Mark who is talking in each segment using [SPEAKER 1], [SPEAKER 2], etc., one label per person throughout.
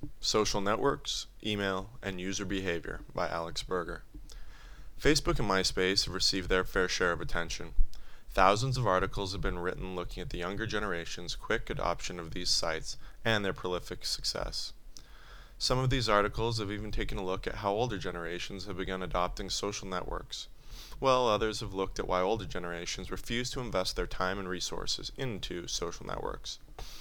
[SPEAKER 1] Social Networks, Email, and User Behavior by Alex Berger. Facebook and MySpace have received their fair share of attention. Thousands of articles have been written looking at the younger generation's quick adoption of these sites and their prolific success. Some of these articles have even taken a look at how older generations have begun adopting social networks, while others have looked at why older generations refuse to invest their time and resources into social networks.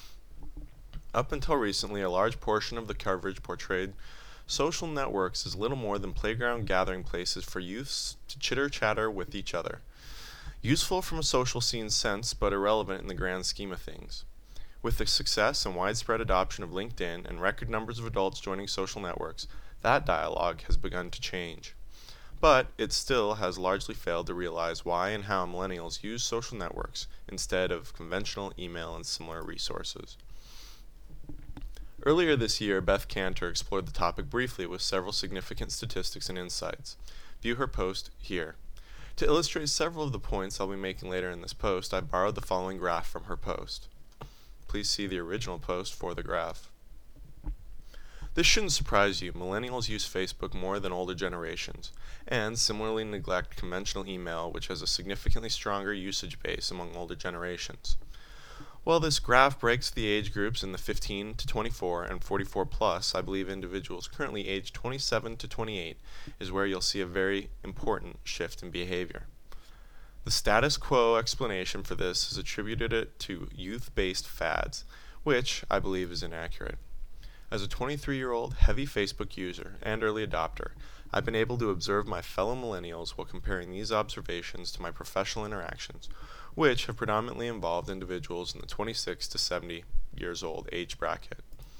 [SPEAKER 1] Up until recently, a large portion of the coverage portrayed social networks as little more than playground gathering places for youths to chitter-chatter with each other. Useful from a social scene sense, but irrelevant in the grand scheme of things. With the success and widespread adoption of LinkedIn and record numbers of adults joining social networks, that dialogue has begun to change. But it still has largely failed to realize why and how millennials use social networks instead of conventional email and similar resources. Earlier this year, Beth Kanter explored the topic briefly with several significant statistics and insights. View her post here. To illustrate several of the points I'll be making later in this post, I borrowed the following graph from her post. Please see the original post for the graph. This shouldn't surprise you. Millennials use Facebook more than older generations, and similarly neglect conventional email, which has a significantly stronger usage base among older generations. While this graph breaks the age groups in the 15 to 24 and 44 plus, I believe individuals currently aged 27 to 28 is where you'll see a very important shift in behavior. The status quo explanation for this is attributed it to youth-based fads, which I believe is inaccurate. As a 23-year-old heavy Facebook user and early adopter, I've been able to observe my fellow millennials while comparing these observations to my professional interactions, which have predominantly involved individuals in the 26 to 70 years old age bracket.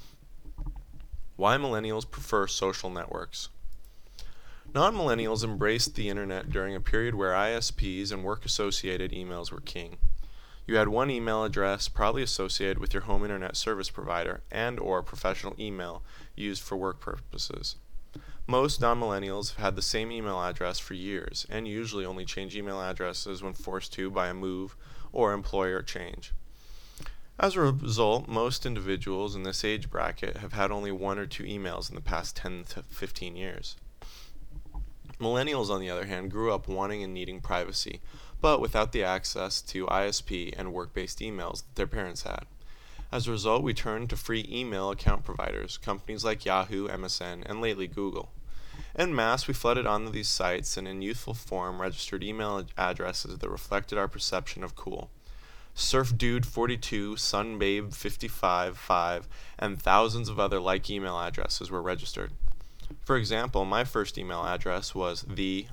[SPEAKER 1] Why millennials prefer social networks. Non-millennials embraced the internet during a period where ISPs and work-associated emails were king. You had one email address probably associated with your home internet service provider and or professional email used for work purposes. Most non-millennials have had the same email address for years and usually only change email addresses when forced to by a move or employer change. As a result, most individuals in this age bracket have had only one or two emails in the past 10 to 15 years. Millennials, on the other hand, grew up wanting and needing privacy, but without the access to ISP and work-based emails that their parents had. As a result, we turned to free email account providers, companies like Yahoo, MSN, and lately Google. En masse, we flooded onto these sites and in youthful form registered email addresses that reflected our perception of cool. SurfDude42, SunBabe55, and thousands of other like email addresses were registered. For example, my first email address was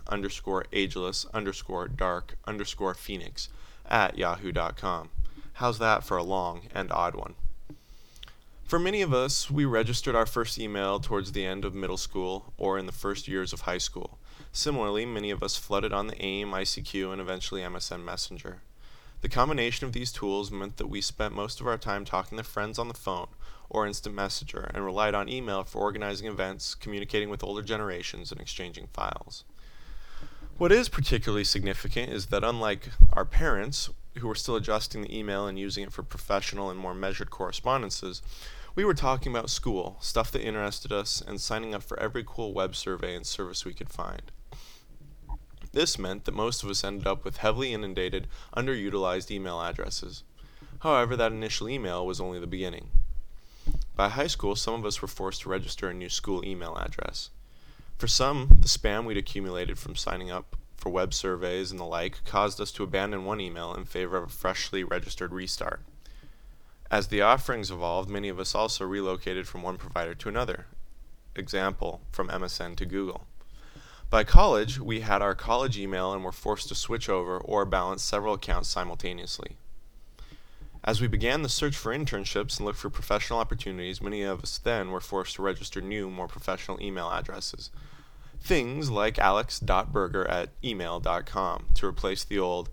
[SPEAKER 1] the_ageless_dark_phoenix at yahoo.com. How's that for a long and odd one? For many of us, we registered our first email towards the end of middle school or in the first years of high school. Similarly, many of us flooded on the AIM, ICQ, and eventually MSN Messenger. The combination of these tools meant that we spent most of our time talking to friends on the phone or instant messenger and relied on email for organizing events, communicating with older generations, and exchanging files. What is particularly significant is that unlike our parents, who were still adjusting the email and using it for professional and more measured correspondences, we were talking about school, stuff that interested us, and signing up for every cool web survey and service we could find. This meant that most of us ended up with heavily inundated, underutilized email addresses. However, that initial email was only the beginning. By high school, some of us were forced to register a new school email address. For some, the spam we'd accumulated from signing up for web surveys and the like caused us to abandon one email in favor of a freshly registered restart. As the offerings evolved, many of us also relocated from one provider to another. Example, from MSN to Google. By college, we had our college email and were forced to switch over or balance several accounts simultaneously. As we began the search for internships and looked for professional opportunities, many of us then were forced to register new, more professional email addresses. Things like alex.berger@email.com to replace the old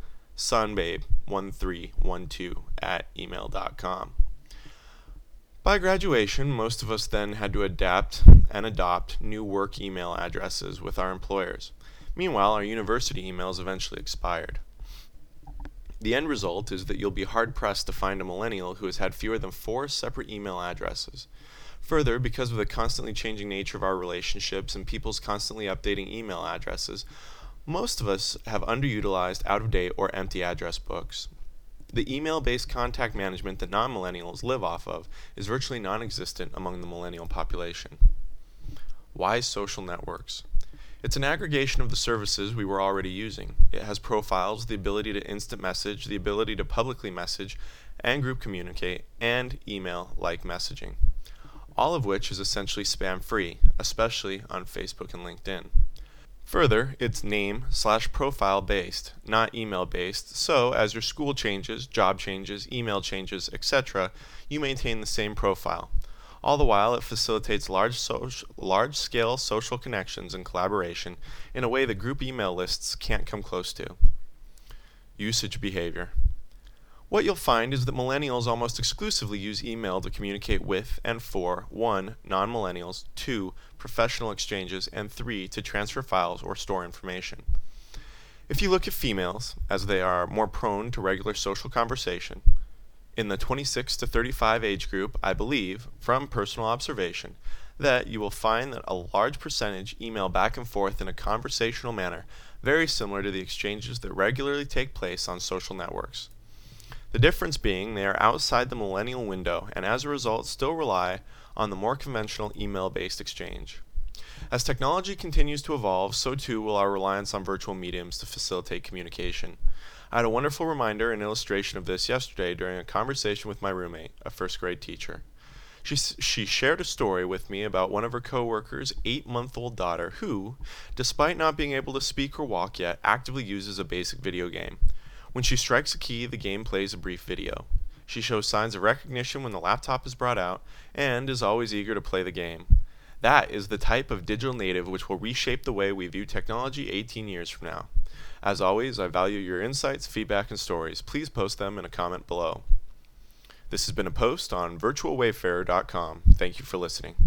[SPEAKER 1] sunbabe1312@email.com. By graduation, most of us then had to adapt and adopt new work email addresses with our employers. Meanwhile, our university emails eventually expired. The end result is that you'll be hard-pressed to find a millennial who has had fewer than 4 separate email addresses. Further, because of the constantly changing nature of our relationships and people's constantly updating email addresses, most of us have underutilized, out-of-date, or empty address books. The email-based contact management that non-millennials live off of is virtually non-existent among the millennial population. Why social networks? It's an aggregation of the services we were already using. It has profiles, the ability to instant message, the ability to publicly message and group communicate, and email-like messaging. All of which is essentially spam-free, especially on Facebook and LinkedIn. Further, it's name/profile based, not email based, so as your school changes, job changes, email changes, etc., you maintain the same profile. All the while, it facilitates large-scale social connections and collaboration in a way that group email lists can't come close to. Usage behavior. What you'll find is that millennials almost exclusively use email to communicate with and for 1. Non-millennials, 2. Professional exchanges, and 3. To transfer files or store information. If you look at females, as they are more prone to regular social conversation, in the 26 to 35 age group, I believe, from personal observation, that you will find that a large percentage email back and forth in a conversational manner, very similar to the exchanges that regularly take place on social networks. The difference being they are outside the millennial window and as a result still rely on the more conventional email-based exchange. As technology continues to evolve, so too will our reliance on virtual mediums to facilitate communication. I had a wonderful reminder and illustration of this yesterday during a conversation with my roommate, a first grade teacher. She shared a story with me about one of her coworkers' 8-month-old daughter who, despite not being able to speak or walk yet, actively uses a basic video game. When she strikes a key, the game plays a brief video. She shows signs of recognition when the laptop is brought out, and is always eager to play the game. That is the type of digital native which will reshape the way we view technology 18 years from now. As always, I value your insights, feedback, and stories. Please post them in a comment below. This has been a post on virtualwayfarer.com. Thank you for listening.